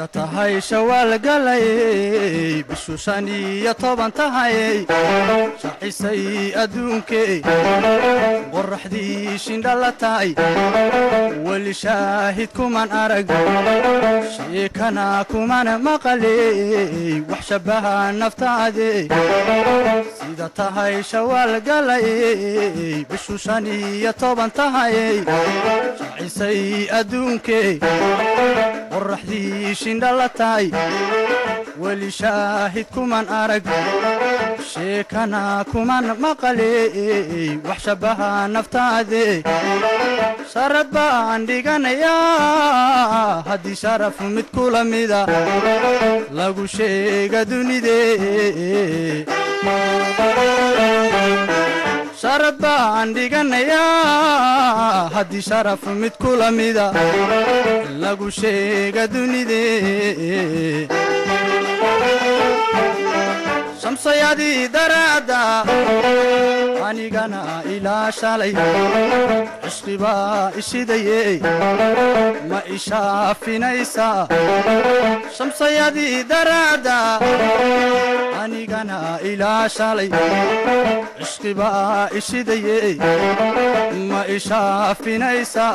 sida tahay shawaal galay bishu 15 tahay shacisay adduunkee qorraxdii shindhalatay wali shaahid kuman arag sheekana kuman maqalay wax shabaha naftaade sida tahay shawaal galay bishu 15 tahay shacisay adduunkee qorraxdii shindhalatay wali shaahid kuman arag sheekana kuman maqalay wax shabaha naftaade sharad baan dhiganayaa haddii sharaf mid kula mida lagu sheega dunidee sharad baan dhiganayaa haddii sharaf mid kula mida lagu sheega dunidee shamsayadii daraada anigana ilaa shalay cishqibaa ishidayey ma ishaafinaysaa shamsayadii daraada anigana ilaa shalay cishqibaa ishidayey ma ishaafinaysaa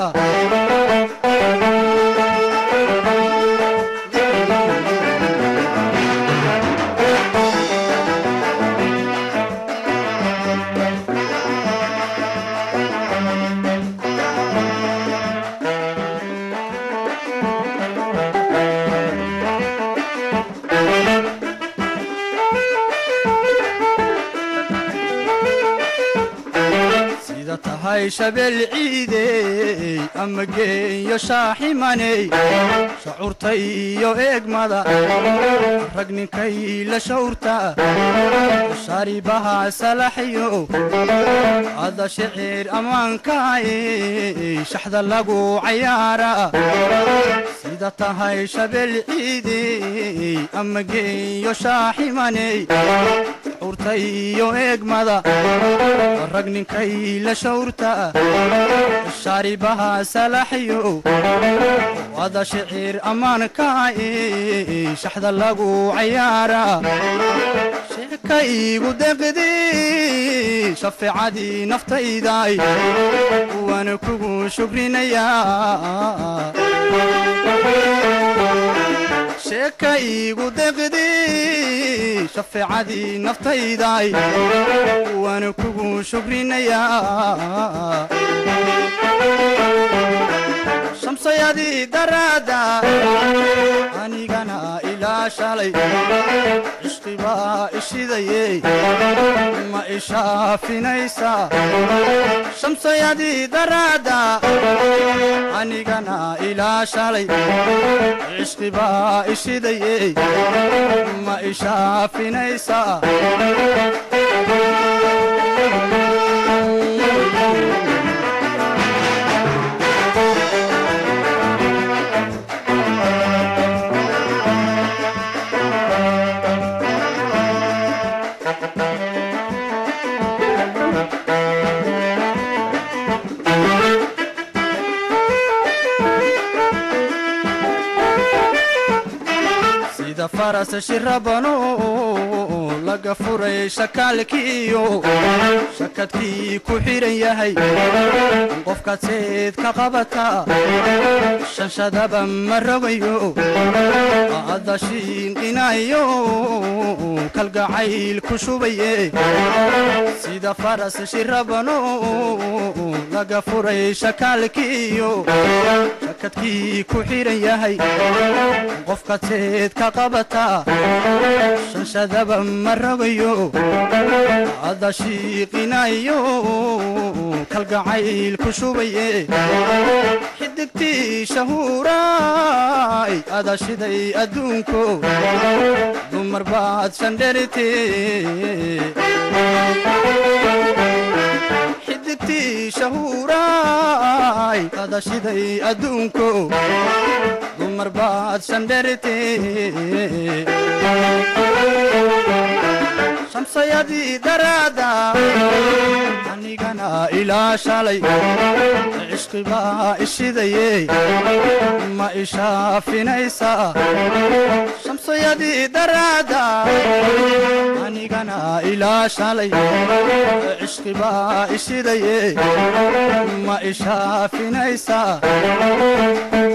tahay shabeel ciidey ama geeyo shaaximaney shacuurtay iyo eegmada rag ninkay la shawrta sharibaha salaxiyo ada shicir ammaankaay shaxda lagu cayaara sida tahay shabeel ciidey ama geeyo shaaximaney shacuurtay iyo eegmada rag ninkay la shawrta sharibaha salaxiyo wada shicir ammaankaay shaxda lagu cayaara sheekaygu deqdi shafeecadii naftayday waana kugu shukrinayaa sheekaygu deqdi shafeecadii naftayday waana kugu shukrinayaa shamsayadii daraada anigana ilaa shalay cishqibaa ishidayey ma ishaafinaysaa shamsayadii daraada anigana ilaa shalay cishqibaa ishidayey ma ishaafinaysaa faras shirabano laga furay shakaalkiyo shakadkii ku xiran yahay qofka seed ka qabata shanshadaba marogayo adashiin qinayo kalgacayl ku shubaye sida faras shirabano laga furay shakaalkiyo shakadkii ku xiran yahay qofka seed ka qabata shanshadaba marogayo adashii qinayo kalgacayl ku shubaye xidigtii shahuuraay adashiday adduunko dumar baad shandheritee xidigtii shahuuraay adashiday adduunko dumar baad shandheritee shamsayadii daraada anigana ilaa shalay cishqibaa ishidayey ma ma ishaafinaysaa shamsayadii daraada anigana ilaa shalay cishqibaa ishidaye ma ishaafinaysaa